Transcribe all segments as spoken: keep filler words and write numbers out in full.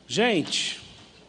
Gente,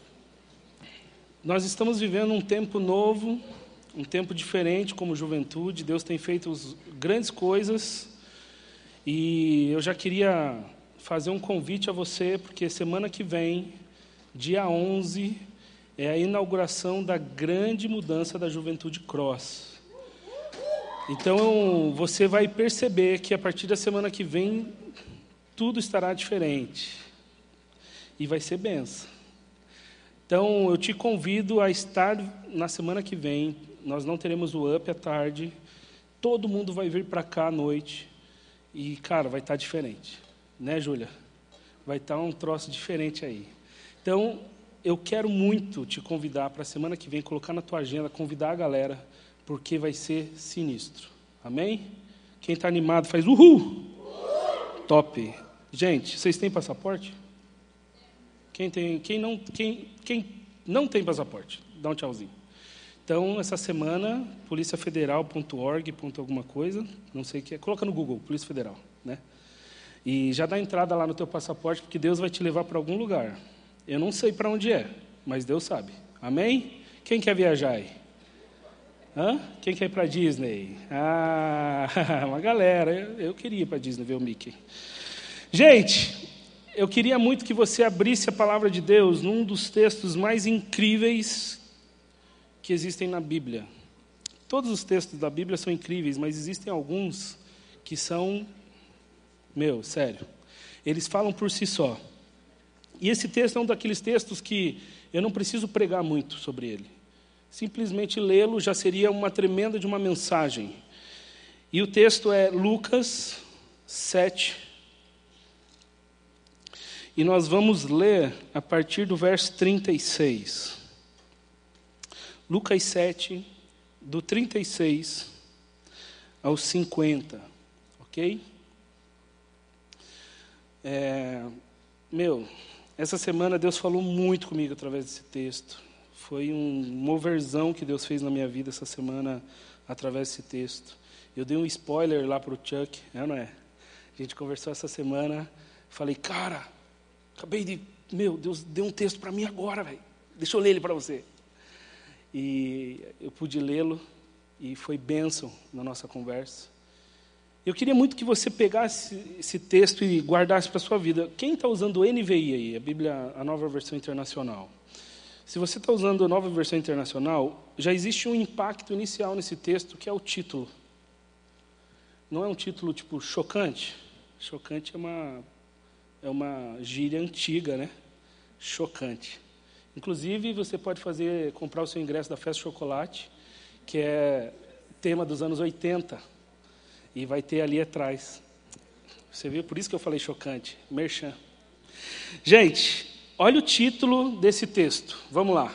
nós estamos vivendo um tempo novo, um tempo diferente como juventude. Deus tem feito grandes coisas e eu já queria fazer um convite a você, porque semana que vem, dia onze, é a inauguração da grande mudança da Juventude Cross. Então, você vai perceber que a partir da semana que vem, tudo estará diferente. E vai ser benção. Então, eu te convido a estar na semana que vem. Nós não teremos o up à tarde. Todo mundo vai vir para cá à noite. E, cara, vai estar diferente. Né, Júlia? Vai estar um troço diferente aí. Então, eu quero muito te convidar para a semana que vem, colocar na tua agenda, convidar a galera, porque vai ser sinistro. Amém? Quem está animado faz uhul! Top! Gente, vocês têm passaporte? Quem, tem, quem, não, quem, quem não tem passaporte, dá um tchauzinho. Então, essa semana, polícia federal ponto org, alguma coisa, não sei o que é, coloca no Google, Polícia Federal, né? E já dá entrada lá no teu passaporte, porque Deus vai te levar para algum lugar. Eu não sei para onde é, mas Deus sabe. Amém? Quem quer viajar aí? Hã? Quem quer ir para a Disney? Ah, uma galera. Eu, eu queria ir para a Disney ver o Mickey. Gente, eu queria muito que você abrisse a palavra de Deus num dos textos mais incríveis que existem na Bíblia. Todos os textos da Bíblia são incríveis, mas existem alguns que são, meu, sério, eles falam por si só. E esse texto é um daqueles textos que eu não preciso pregar muito sobre ele. Simplesmente lê-lo já seria uma tremenda de uma mensagem. E o texto é Lucas sete. E nós vamos ler a partir do verso trinta e seis. Lucas sete, do trinta e seis ao cinquenta. Ok? É, meu, essa semana Deus falou muito comigo através desse texto. Foi um moverzão que Deus fez na minha vida essa semana através desse texto. Eu dei um spoiler lá para o Chuck, é ou não é? A gente conversou essa semana, falei, cara, acabei de... Meu, Deus deu um texto para mim agora, velho. Deixa eu ler ele para você. E eu pude lê-lo e foi bênção na nossa conversa. Eu queria muito que você pegasse esse texto e guardasse para a sua vida. Quem está usando o N V I aí, a Bíblia, a Nova Versão Internacional? Se você está usando a Nova Versão Internacional, já existe um impacto inicial nesse texto, que é o título. Não é um título, tipo, chocante. Chocante é uma, é uma gíria antiga, né? Chocante. Inclusive, você pode fazer, comprar o seu ingresso da Festa Chocolate, que é tema dos anos oitenta, e vai ter ali atrás. Você viu? Por isso que eu falei chocante. Merchan. Gente, olha o título desse texto. Vamos lá.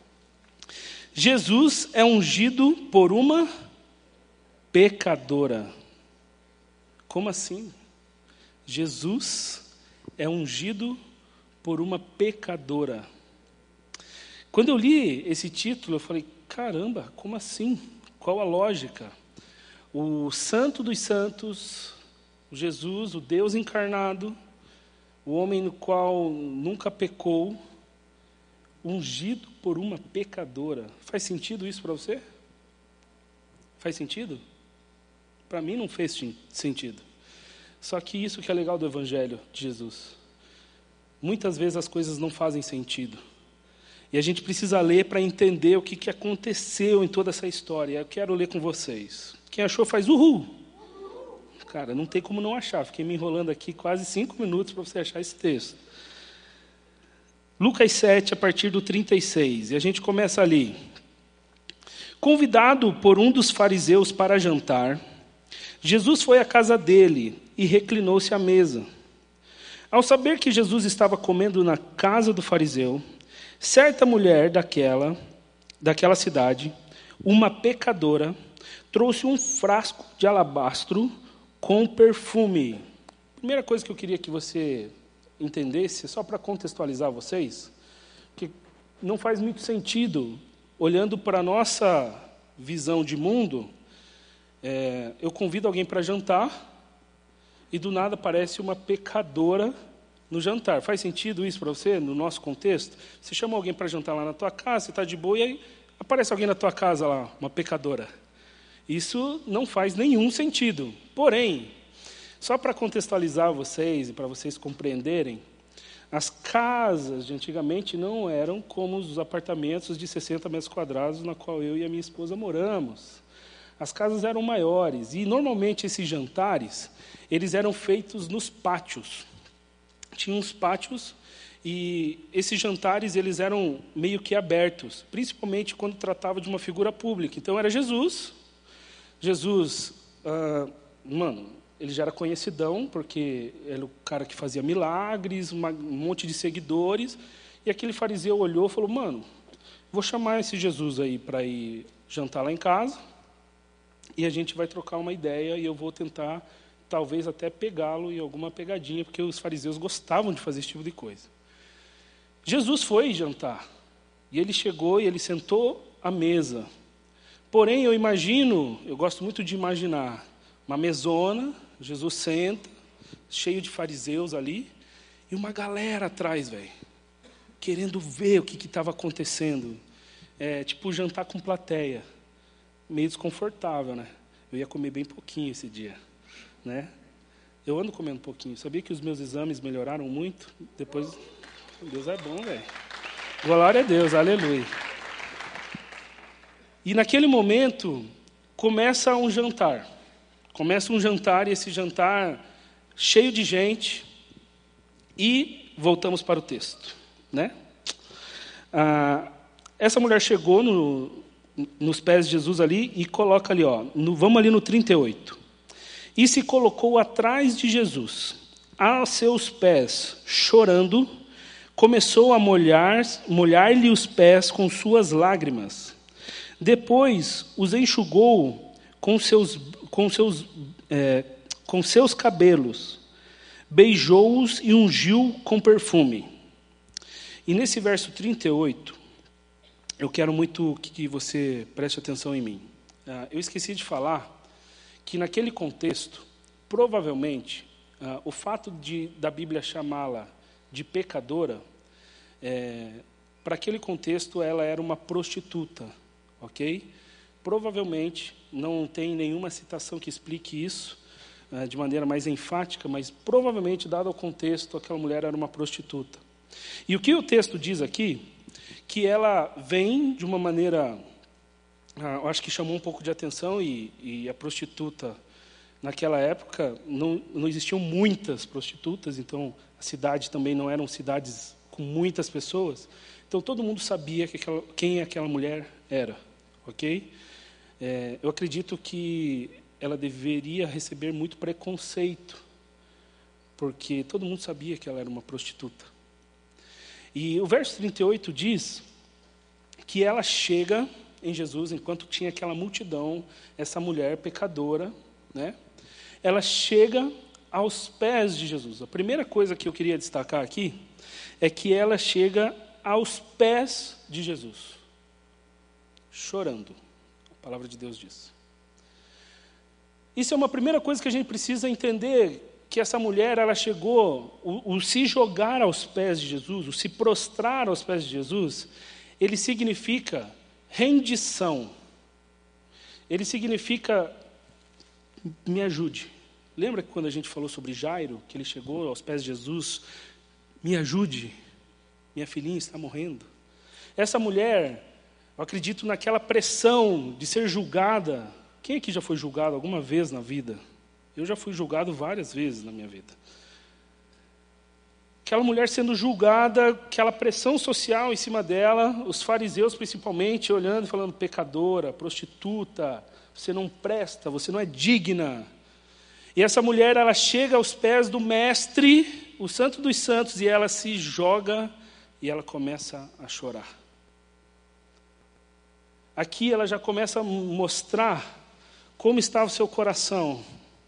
Jesus é ungido por uma pecadora. Como assim? Jesus é ungido por uma pecadora. Quando eu li esse título, eu falei, caramba, como assim? Qual a lógica? O Santo dos Santos, o Jesus, o Deus encarnado, o homem no qual nunca pecou, ungido por uma pecadora. Faz sentido isso para você? Faz sentido? Para mim não fez sentido. Só que isso que é legal do Evangelho de Jesus. Muitas vezes as coisas não fazem sentido. E a gente precisa ler para entender o que, que aconteceu em toda essa história. Eu quero ler com vocês. Quem achou faz uhul. Cara, não tem como não achar. Fiquei me enrolando aqui quase cinco minutos para você achar esse texto. Lucas sete, a partir do trinta e seis. E a gente começa ali. Convidado por um dos fariseus para jantar, Jesus foi à casa dele e reclinou-se à mesa. Ao saber que Jesus estava comendo na casa do fariseu, certa mulher daquela, daquela cidade, uma pecadora, trouxe um frasco de alabastro com perfume. Primeira coisa que eu queria que você entendesse, só para contextualizar vocês, que não faz muito sentido, olhando para a nossa visão de mundo, é, eu convido alguém para jantar e do nada aparece uma pecadora no jantar. Faz sentido isso para você, no nosso contexto? Você chama alguém para jantar lá na tua casa, você está de boa, e aí aparece alguém na tua casa lá, uma pecadora. Isso não faz nenhum sentido. Porém, só para contextualizar vocês e para vocês compreenderem, as casas de antigamente não eram como os apartamentos de sessenta metros quadrados na qual eu e a minha esposa moramos. As casas eram maiores e, normalmente, esses jantares, eles eram feitos nos pátios. Tinha uns pátios e esses jantares eles eram meio que abertos, principalmente quando tratava de uma figura pública. Então, era Jesus. Jesus, ah, mano, ele já era conhecidão, porque era o cara que fazia milagres, uma, um monte de seguidores. E aquele fariseu olhou e falou, mano, vou chamar esse Jesus aí para ir jantar lá em casa, e a gente vai trocar uma ideia, e eu vou tentar, talvez, até pegá-lo em alguma pegadinha, porque os fariseus gostavam de fazer esse tipo de coisa. Jesus foi jantar, e ele chegou e ele sentou à mesa. Porém, eu imagino, eu gosto muito de imaginar, uma mesona, Jesus senta, cheio de fariseus ali, e uma galera atrás, velho, querendo ver o que estava acontecendo. É, tipo jantar com plateia. Meio desconfortável, né? Eu ia comer bem pouquinho esse dia, né? Eu ando comendo pouquinho. Sabia que os meus exames melhoraram muito? Depois, Deus é bom, velho. Glória a Deus, aleluia. E naquele momento, começa um jantar. Começa um jantar, e esse jantar cheio de gente, e voltamos para o texto, né? Ah, essa mulher chegou no, nos pés de Jesus ali e coloca ali, ó, no, vamos ali no trinta e oito. E se colocou atrás de Jesus, a seus pés, chorando, começou a molhar, molhar-lhe os pés com suas lágrimas. Depois os enxugou com seus, com seus, é, com seus cabelos, beijou-os e ungiu com perfume. E nesse verso trinta e oito, eu quero muito que você preste atenção em mim. Eu esqueci de falar que naquele contexto, provavelmente, o fato de, da Bíblia chamá-la de pecadora, é, para aquele contexto ela era uma prostituta, ok? Provavelmente, não tem nenhuma citação que explique isso de maneira mais enfática, mas provavelmente, dado o contexto, aquela mulher era uma prostituta. E o que o texto diz aqui, que ela vem de uma maneira, eu acho que chamou um pouco de atenção, e, e a prostituta, naquela época, não, não existiam muitas prostitutas, então a cidade também não eram cidades com muitas pessoas, então todo mundo sabia que aquela, quem aquela mulher era, ok? É, eu acredito que ela deveria receber muito preconceito, porque todo mundo sabia que ela era uma prostituta. E o verso trinta e oito diz que ela chega em Jesus, enquanto tinha aquela multidão, essa mulher pecadora, né? Ela chega aos pés de Jesus. A primeira coisa que eu queria destacar aqui é que ela chega aos pés de Jesus, chorando. A palavra de Deus diz. Isso é uma primeira coisa que a gente precisa entender, que essa mulher, ela chegou, o, o se jogar aos pés de Jesus, o se prostrar aos pés de Jesus, ele significa rendição. Ele significa, me ajude. Lembra que quando a gente falou sobre Jairo, que ele chegou aos pés de Jesus, me ajude, minha filhinha está morrendo. Essa mulher, eu acredito naquela pressão de ser julgada. Quem aqui já foi julgado alguma vez na vida? Eu já fui julgado várias vezes na minha vida. Aquela mulher sendo julgada, aquela pressão social em cima dela, os fariseus principalmente olhando e falando, pecadora, prostituta, você não presta, você não é digna. E essa mulher, ela chega aos pés do mestre, o santo dos santos, e ela se joga e ela começa a chorar. Aqui ela já começa a mostrar como está o seu coração.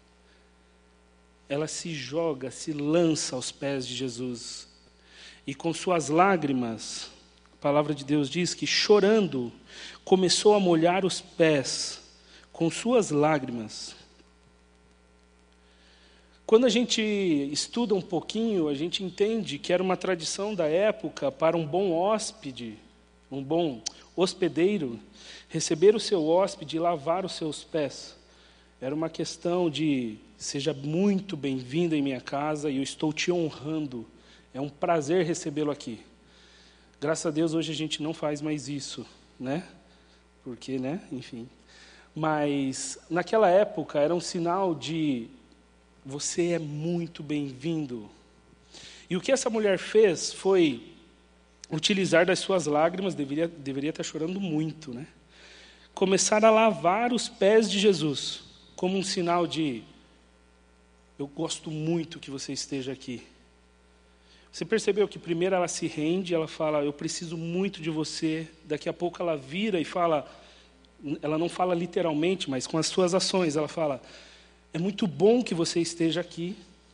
Ela se joga, se lança aos pés de Jesus. E com suas lágrimas, a palavra de Deus diz que, chorando, começou a molhar os pés com suas lágrimas. Quando a gente estuda um pouquinho, a gente entende que era uma tradição da época para um bom hóspede, um bom hospedeiro, receber o seu hóspede e lavar os seus pés. Era uma questão de, seja muito bem-vindo em minha casa e eu estou te honrando. É um prazer recebê-lo aqui. Graças a Deus, hoje a gente não faz mais isso, né? Porque, né? Enfim. Mas, naquela época, era um sinal de, você é muito bem-vindo. E o que essa mulher fez foi utilizar das suas lágrimas, deveria, deveria estar chorando muito, né? Começar a lavar os pés de Jesus, como um sinal de, eu gosto muito que você esteja aqui. Você percebeu que primeiro ela se rende, ela fala, eu preciso muito de você. Daqui a pouco ela vira e fala, ela não fala literalmente, mas com as suas ações, ela fala, é muito bom que você esteja aqui.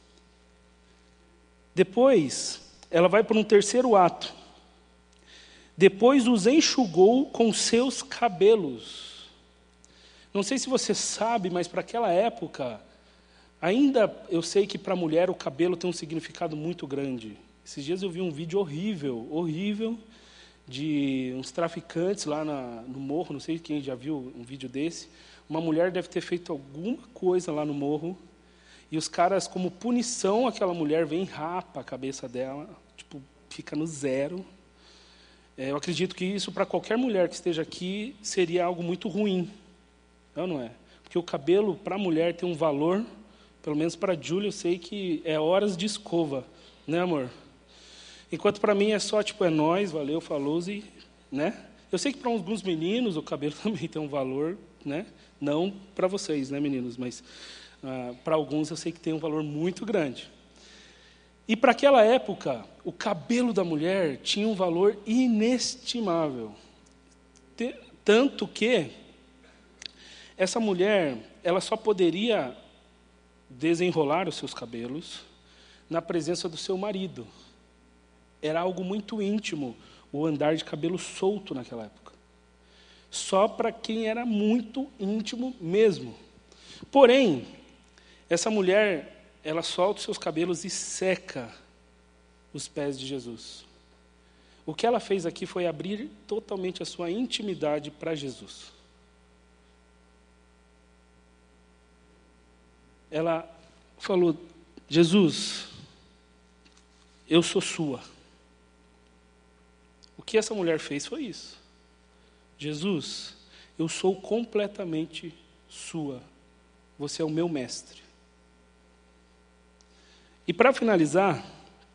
Depois, ela vai para um terceiro ato. Depois os enxugou com seus cabelos. Não sei se você sabe, mas para aquela época, ainda eu sei que para a mulher o cabelo tem um significado muito grande. Esses dias eu vi um vídeo horrível, horrível, de uns traficantes lá na, no morro, não sei quem já viu um vídeo desse. Uma mulher deve ter feito alguma coisa lá no morro, e os caras, como punição, aquela mulher vem e rapa a cabeça dela, tipo, fica no zero. É, eu acredito que isso, para qualquer mulher que esteja aqui, seria algo muito ruim. Não, não é? Porque o cabelo, para a mulher, tem um valor, pelo menos para a Júlia, eu sei que é horas de escova, né, amor? Enquanto para mim é só, tipo, é nóis, valeu, falou, e, né? Eu sei que para alguns meninos o cabelo também tem um valor, né? Não para vocês, né, meninos? Mas ah, para alguns eu sei que tem um valor muito grande. E para aquela época, o cabelo da mulher tinha um valor inestimável. Tanto que essa mulher, ela só poderia desenrolar os seus cabelos na presença do seu marido. Era algo muito íntimo o andar de cabelo solto naquela época. Só para quem era muito íntimo mesmo. Porém, essa mulher, ela solta os seus cabelos e seca os pés de Jesus. O que ela fez aqui foi abrir totalmente a sua intimidade para Jesus. Ela falou, Jesus, eu sou sua. O que essa mulher fez foi isso. Jesus, eu sou completamente sua. Você é o meu mestre. E para finalizar,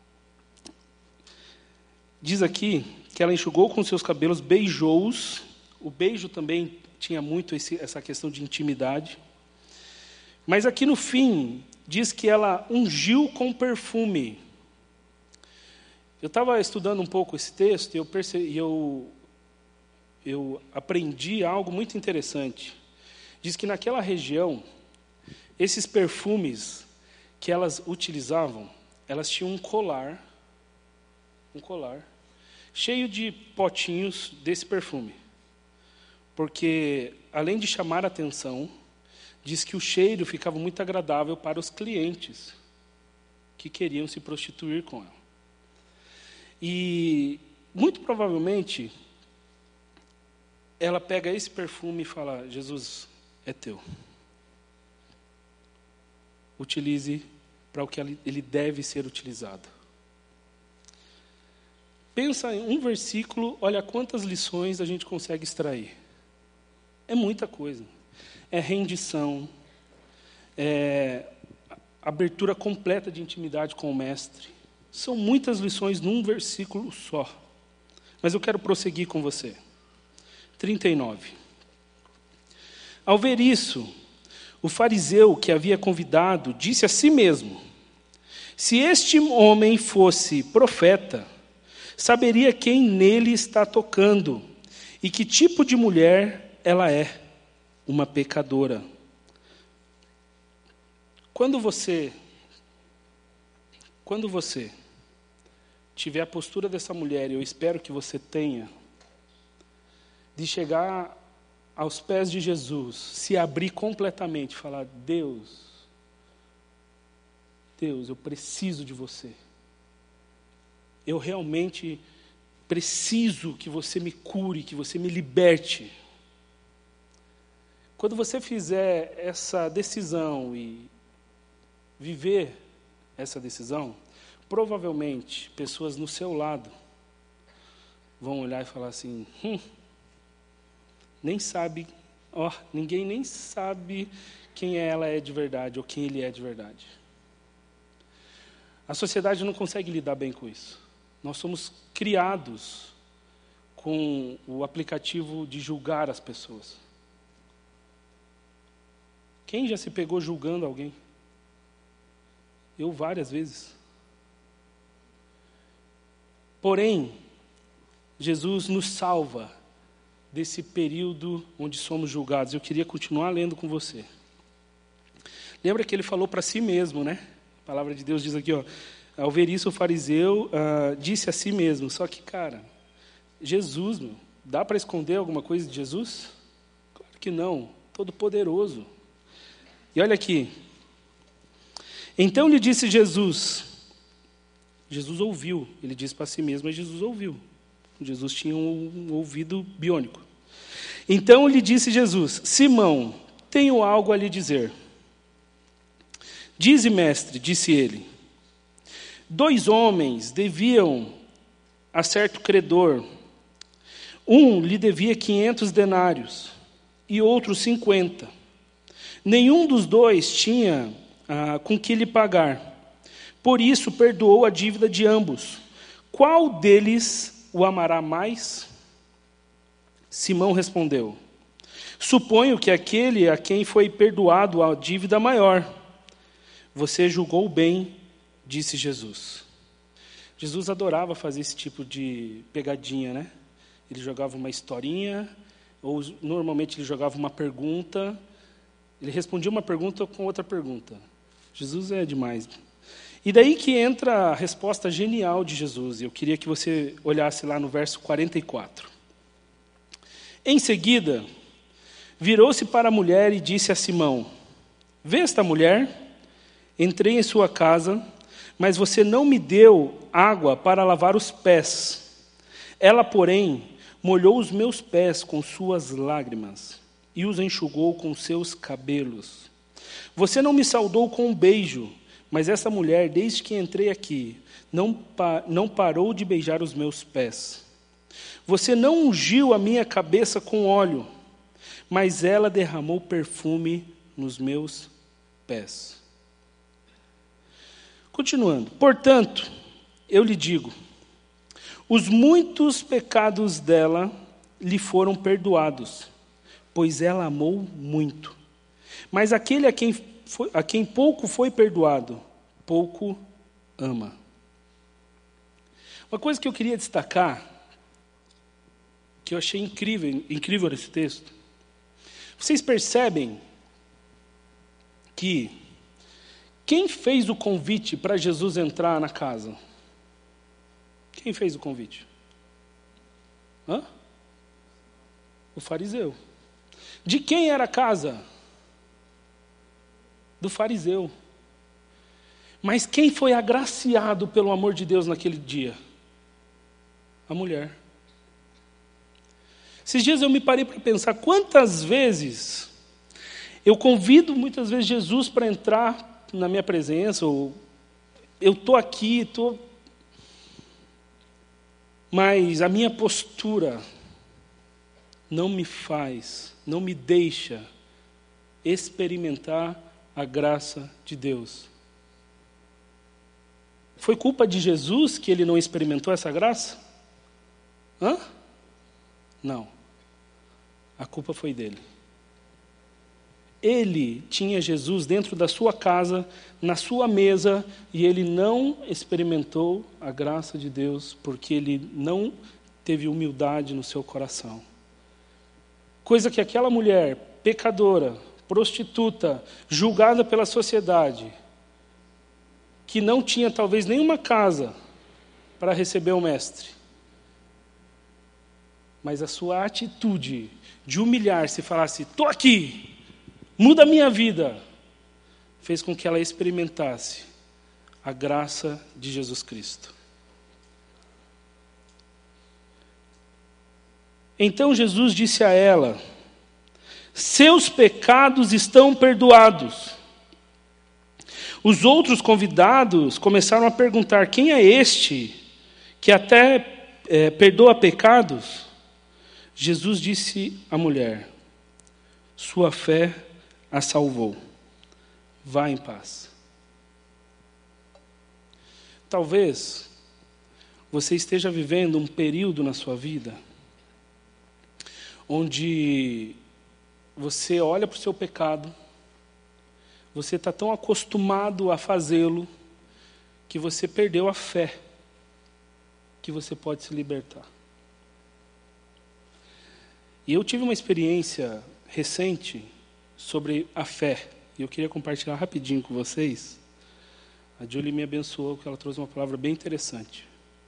diz aqui que ela enxugou com seus cabelos, beijou-os. O beijo também tinha muito esse, essa questão de intimidade. Mas aqui no fim, diz que ela ungiu com perfume. Eu estava estudando um pouco esse texto e eu, percebi, eu, eu aprendi algo muito interessante. Diz que naquela região, esses perfumes que elas utilizavam, elas tinham um colar, um colar, cheio de potinhos desse perfume. Porque, além de chamar a atenção, diz que o cheiro ficava muito agradável para os clientes que queriam se prostituir com ela. E, muito provavelmente, ela pega esse perfume e fala, Jesus, é teu. Utilize para o que ele deve ser utilizado. Pensa em um versículo, olha quantas lições a gente consegue extrair. É muita coisa. É rendição, é abertura completa de intimidade com o mestre. São muitas lições num versículo só. Mas eu quero prosseguir com você. trinta e nove. Ao ver isso, o fariseu que havia convidado disse a si mesmo, se este homem fosse profeta, saberia quem nele está tocando e que tipo de mulher ela é, uma pecadora. Quando você, quando você tiver a postura dessa mulher, e eu espero que você tenha, de chegar aos pés de Jesus, se abrir completamente, falar, Deus, Deus, eu preciso de você. Eu realmente preciso que você me cure, que você me liberte. Quando você fizer essa decisão e viver essa decisão, provavelmente pessoas no seu lado vão olhar e falar assim, hum, nem sabe, ó, ninguém nem sabe quem ela é de verdade ou quem ele é de verdade. A sociedade não consegue lidar bem com isso. Nós somos criados com o aplicativo de julgar as pessoas. Quem já se pegou julgando alguém? Eu várias vezes. Porém, Jesus nos salva desse período onde somos julgados. Eu queria continuar lendo com você. Lembra que ele falou para si mesmo, né? A palavra de Deus diz aqui, ó, ao ver isso, o fariseu uh, disse a si mesmo, só que, cara, Jesus, meu, dá para esconder alguma coisa de Jesus? Claro que não, todo-poderoso. E olha aqui, então lhe disse Jesus, Jesus ouviu, ele disse para si mesmo, mas Jesus ouviu. Jesus tinha um ouvido biônico. Então lhe disse Jesus, Simão, tenho algo a lhe dizer. Dize, mestre, disse ele, dois homens deviam a certo credor. Um lhe devia quinhentos denários e outro cinquenta. Nenhum dos dois tinha ah, com que lhe pagar. Por isso perdoou a dívida de ambos. Qual deles o amará mais? Simão respondeu, suponho que aquele a quem foi perdoado a dívida maior. Você julgou bem, disse Jesus. Jesus adorava fazer esse tipo de pegadinha, né? Ele jogava uma historinha, ou normalmente ele jogava uma pergunta, ele respondia uma pergunta com outra pergunta. Jesus é demais. E daí que entra a resposta genial de Jesus. Eu queria que você olhasse lá no verso quarenta e quatro. Em seguida, virou-se para a mulher e disse a Simão, vê esta mulher? Entrei em sua casa, mas você não me deu água para lavar os pés. Ela, porém, molhou os meus pés com suas lágrimas e os enxugou com seus cabelos. Você não me saudou com um beijo, mas essa mulher, desde que entrei aqui, não, pa- não parou de beijar os meus pés. Você não ungiu a minha cabeça com óleo, mas ela derramou perfume nos meus pés. Continuando. Portanto, eu lhe digo, os muitos pecados dela lhe foram perdoados, pois ela amou muito. Mas aquele a quem, foi, a quem pouco foi perdoado, pouco ama. Uma coisa que eu queria destacar, que eu achei incrível, incrível nesse texto, vocês percebem que quem fez o convite para Jesus entrar na casa? Quem fez o convite? Hã? O fariseu. De quem era a casa? Do fariseu. Mas quem foi agraciado pelo amor de Deus naquele dia? A mulher. Esses dias eu me parei para pensar quantas vezes eu convido muitas vezes Jesus para entrar na minha presença, ou eu estou aqui, estou... mas a minha postura não me faz, não me deixa experimentar a graça de Deus. Foi culpa de Jesus que ele não experimentou essa graça? Hã? Não. A culpa foi dele. Ele tinha Jesus dentro da sua casa, na sua mesa, e ele não experimentou a graça de Deus, porque ele não teve humildade no seu coração. Coisa que aquela mulher, pecadora, prostituta, julgada pela sociedade, que não tinha talvez nenhuma casa para receber o mestre, mas a sua atitude de humilhar-se e falasse, estou aqui, muda a minha vida, fez com que ela experimentasse a graça de Jesus Cristo. Então Jesus disse a ela: seus pecados estão perdoados. Os outros convidados começaram a perguntar: quem é este que até é, perdoa pecados? Jesus disse à mulher: sua fé a salvou. Vá em paz. Talvez você esteja vivendo um período na sua vida onde você olha para o seu pecado, você está tão acostumado a fazê-lo, que você perdeu a fé que você pode se libertar. E eu tive uma experiência recente sobre a fé, e eu queria compartilhar rapidinho com vocês. A Julie me abençoou, porque ela trouxe uma palavra bem interessante.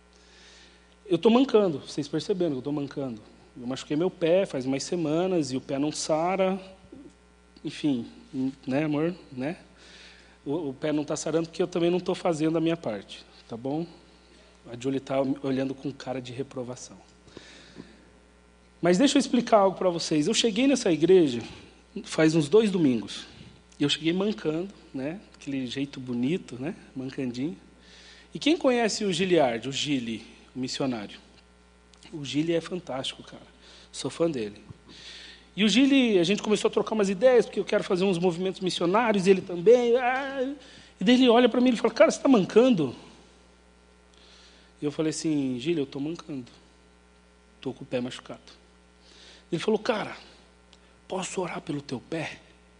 Eu estou mancando, vocês perceberam que eu estou mancando. Eu machuquei meu pé faz umas semanas, e o pé não sara. Enfim, né, amor? Né? O, o pé não está sarando, porque eu também não estou fazendo a minha parte, tá bom? A Julie está olhando com cara de reprovação. Mas deixa eu explicar algo para vocês. Eu cheguei nessa igreja faz uns dois domingos. E eu cheguei mancando, né? Aquele jeito bonito, né? Mancandinho. E quem conhece o Giliard, o Gili, o missionário? O Gili é fantástico, cara. Sou fã dele. E o Gili, a gente começou a trocar umas ideias, porque eu quero fazer uns movimentos missionários, e ele também. Ah, e daí ele olha para mim e fala: cara, você está mancando? E eu falei assim: Gili, eu estou mancando. Estou com o pé machucado. Ele falou: cara, posso orar pelo teu pé?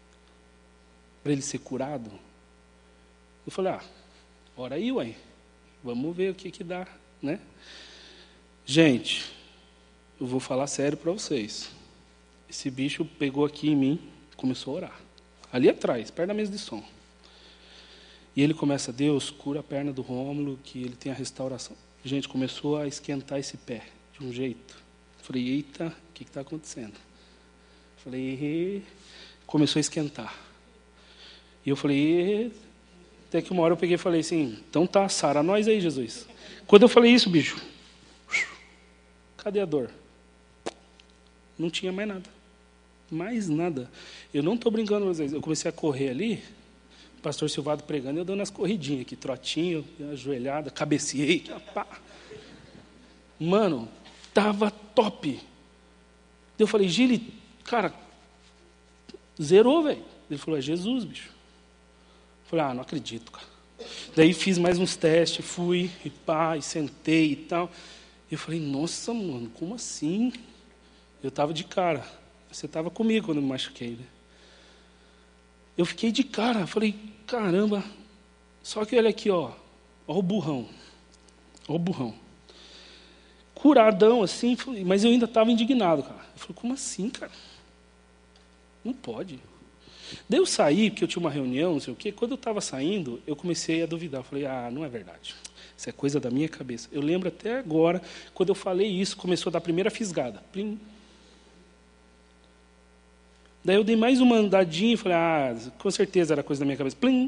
Para ele ser curado? Eu falei: ah, ora aí, ué. Vamos ver o que que dá, né? Gente, eu vou falar sério para vocês. Esse bicho pegou aqui em mim, começou a orar. Ali atrás, perto da mesa de som. E ele começa: Deus, cura a perna do Rômulo, que ele tem a restauração. Gente, começou a esquentar esse pé, de um jeito. Falei: eita, o que está acontecendo? Falei: começou a esquentar. E eu falei: até que uma hora eu peguei e falei assim: então tá, sara nós aí, Jesus. Quando eu falei isso, bicho, cadê a dor? Não tinha mais nada. Mais nada. Eu não estou brincando com vocês. Eu comecei a correr ali, o pastor Silvado pregando, eu dando as corridinhas aqui, trotinho, ajoelhada, cabeceei. Pá. Mano, tava top. Eu falei: Gili, cara, zerou, velho. Ele falou: é Jesus, bicho. Eu falei: ah, não acredito, cara. Daí fiz mais uns testes, fui, e pá, e sentei e tal. E eu falei: nossa, mano, como assim? Eu estava de cara. Você estava comigo quando eu me machuquei, né? Eu fiquei de cara. Falei: caramba. Só que olha aqui, ó. Ó o burrão. Ó o burrão. Curadão, assim, mas eu ainda estava indignado, cara. Eu falei: como assim, cara? Não pode. Daí eu saí, porque eu tinha uma reunião, não sei o quê. Quando eu estava saindo, eu comecei a duvidar. Eu falei: ah, não é verdade. Isso é coisa da minha cabeça. Eu lembro até agora, quando eu falei isso, começou a dar a primeira fisgada. Plim. Daí eu dei mais uma andadinha e falei: ah, com certeza era coisa da minha cabeça. Plim.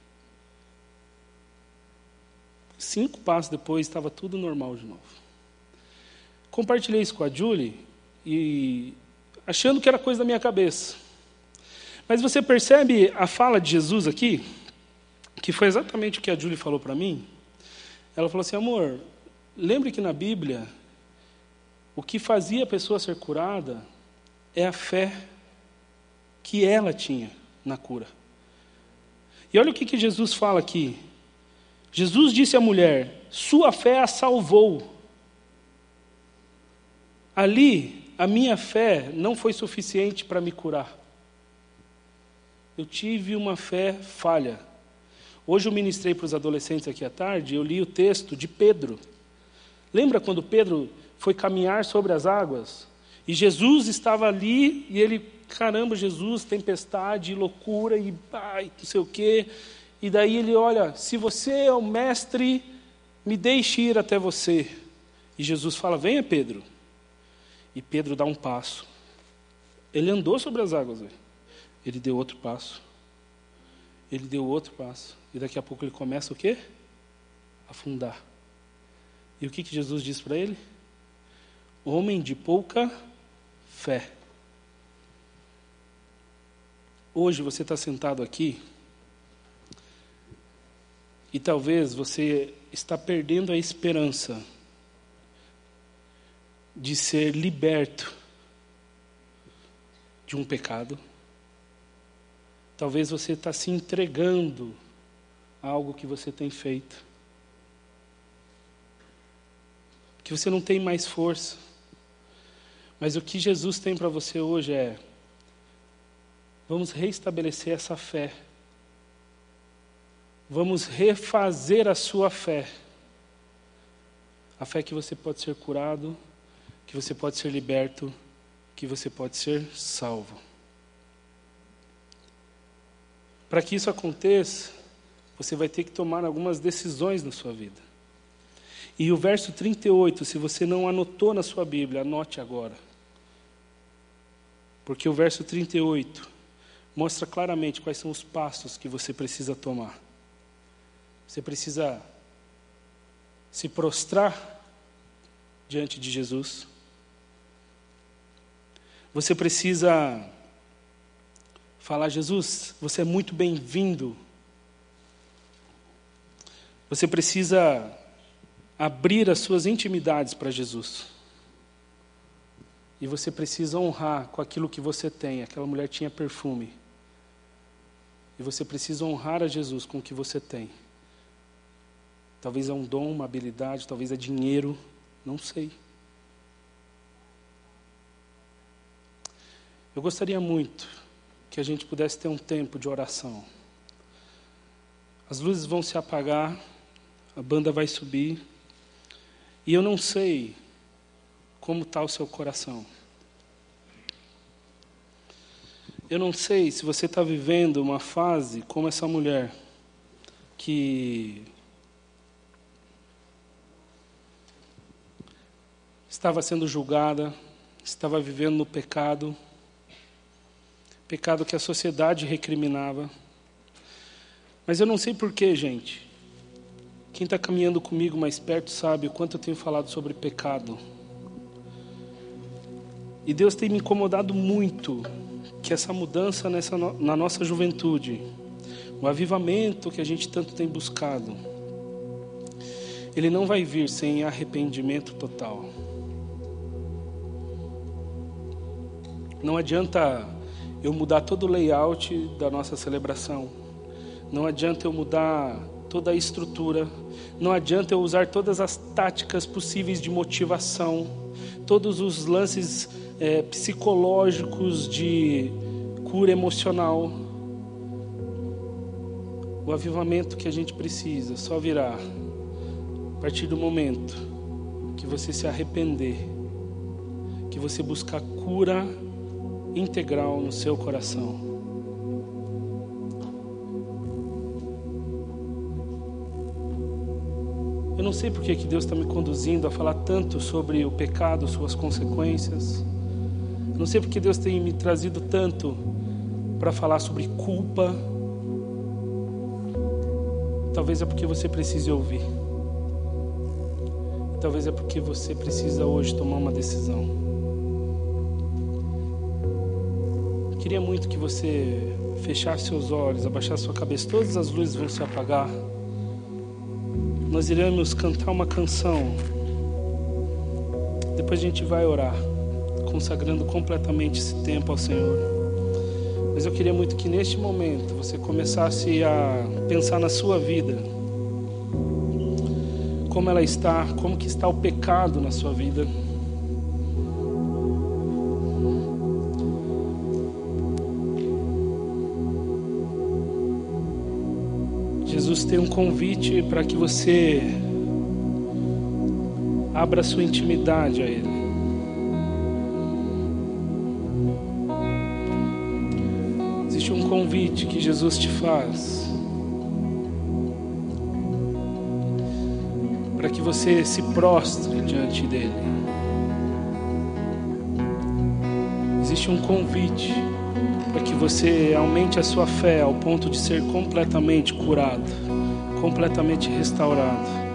Cinco passos depois, estava tudo normal de novo. Compartilhei isso com a Julie, e achando que era coisa da minha cabeça. Mas você percebe a fala de Jesus aqui? Que foi exatamente o que a Julie falou para mim. Ela falou assim: amor, lembre que na Bíblia, o que fazia a pessoa ser curada é a fé que ela tinha na cura. E olha o que, que Jesus fala aqui. Jesus disse à mulher: sua fé a salvou. Ali, a minha fé não foi suficiente para me curar. Eu tive uma fé falha. Hoje eu ministrei para os adolescentes aqui à tarde, eu li o texto de Pedro. Lembra quando Pedro foi caminhar sobre as águas? E Jesus estava ali, e ele, caramba, Jesus, tempestade, loucura, e ai, não sei o quê. E daí ele olha: se você é o mestre, me deixe ir até você. E Jesus fala: venha, Pedro. E Pedro dá um passo. Ele andou sobre as águas, velho. Ele deu outro passo. Ele deu outro passo. E daqui a pouco ele começa o quê? Afundar. E o que, que Jesus diz para ele? Homem de pouca fé. Hoje você está sentado aqui e talvez você está perdendo a esperança de ser liberto de um pecado. Talvez você está se entregando a algo que você tem feito, que você não tem mais força. Mas o que Jesus tem para você hoje é: vamos restabelecer essa fé. Vamos refazer a sua fé. A fé que você pode ser curado, que você pode ser liberto, que você pode ser salvo. Para que isso aconteça, você vai ter que tomar algumas decisões na sua vida. E o verso trinta e oito, se você não anotou na sua Bíblia, anote agora. Porque o verso trinta e oito mostra claramente quais são os passos que você precisa tomar. Você precisa se prostrar diante de Jesus. Você precisa falar: Jesus, você é muito bem-vindo. Você precisa abrir as suas intimidades para Jesus. E você precisa honrar com aquilo que você tem. Aquela mulher tinha perfume. E você precisa honrar a Jesus com o que você tem. Talvez é um dom, uma habilidade, talvez é dinheiro, não sei. Eu gostaria muito que a gente pudesse ter um tempo de oração. As luzes vão se apagar, a banda vai subir, e eu não sei como está o seu coração. Eu não sei se você está vivendo uma fase como essa mulher, que estava sendo julgada, estava vivendo no pecado, pecado que a sociedade recriminava. Mas eu não sei porquê, gente. Quem está caminhando comigo mais perto sabe o quanto eu tenho falado sobre pecado. E Deus tem me incomodado muito que essa mudança nessa, na nossa juventude, o avivamento que a gente tanto tem buscado, ele não vai vir sem arrependimento total. Não adianta eu mudar todo o layout da nossa celebração. Não adianta eu mudar toda a estrutura. Não adianta eu usar todas as táticas possíveis de motivação, todos os lances é, psicológicos de cura emocional. O avivamento que a gente precisa só virá a partir do momento que você se arrepender, que você buscar cura integral no seu coração. Eu não sei porque que Deus está me conduzindo a falar tanto sobre o pecado, suas consequências. Eu não sei porque Deus tem me trazido tanto para falar sobre culpa. Talvez é porque você precise ouvir. Talvez é porque você precisa hoje tomar uma decisão. Queria muito que você fechasse seus olhos, abaixasse sua cabeça. Todas as luzes vão se apagar. Nós iremos cantar uma canção. Depois a gente vai orar, consagrando completamente esse tempo ao Senhor. Mas eu queria muito que neste momento você começasse a pensar na sua vida. Como ela está, como que está o pecado na sua vida. Jesus tem um convite para que você abra sua intimidade a Ele. Existe um convite que Jesus te faz para que você se prostre diante dEle. Existe um convite para que você aumente a sua fé ao ponto de ser completamente curado, completamente restaurado.